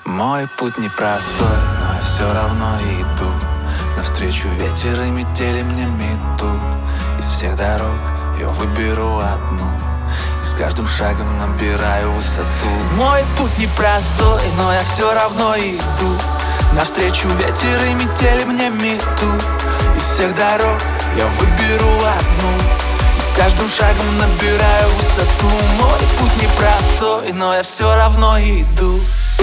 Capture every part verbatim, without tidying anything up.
Мой путь непростой, но я все равно иду. Навстречу ветер и метели мне метут. Из всех дорог я выберу одну, и с каждым шагом набираю высоту. Мой путь непростой, но я все равно иду. Навстречу ветер и метели мне метут. Из всех дорог я выберу одну, и с каждым шагом набираю высоту. Мой путь непростой, но я все равно иду.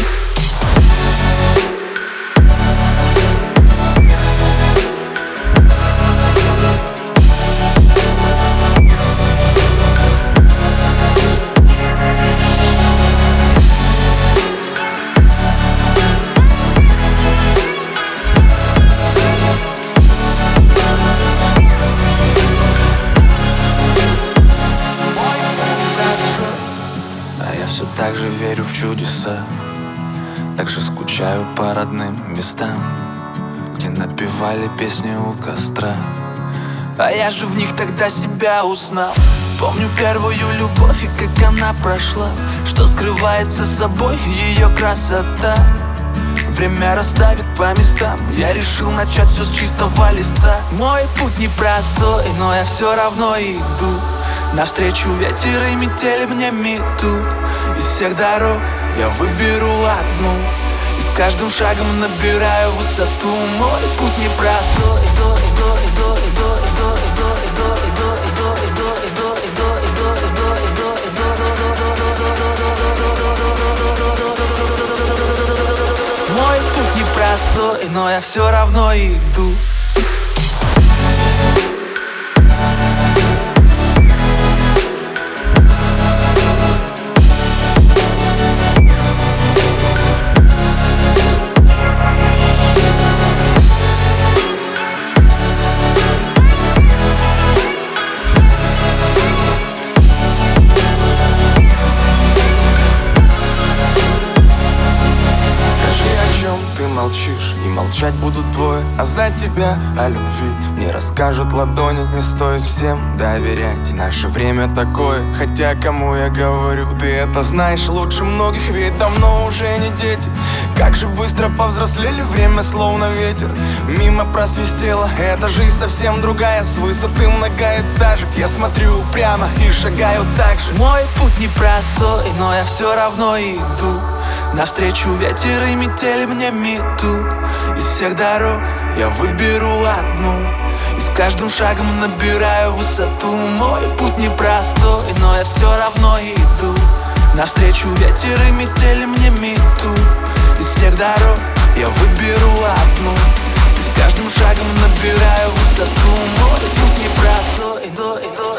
Все так же верю в чудеса, так же скучаю по родным местам, где напевали песни у костра. А я же в них тогда себя узнал. Помню первую любовь и как она прошла, что скрывается собой ее красота. Время расставит по местам, я решил начать все с чистого листа. Мой путь непростой, но я все равно иду. Навстречу ветер и метели мне метут. Из всех дорог я выберу одну, и с каждым шагом набираю высоту. Мой путь непростой. Мой путь непростой, но я все равно иду. Молчишь, и молчать будут двое, а за тебя о любви мне расскажут ладони. Не стоит всем доверять, наше время такое. Хотя кому я говорю, ты это знаешь лучше многих, ведь давно уже не дети. Как же быстро повзрослели, время словно ветер мимо просвистело. Эта жизнь совсем другая, с высоты многоэтажек я смотрю прямо и шагаю так же. Мой путь непростой, но я все равно иду. Навстречу ветер и метели мне метут. Из всех дорог я выберу одну, и с каждым шагом набираю высоту. Мой путь непростой, но я все равно иду. Навстречу ветер и метели мне метут. Из всех дорог я выберу одну, и с каждым шагом набираю высоту. Мой путь непростой,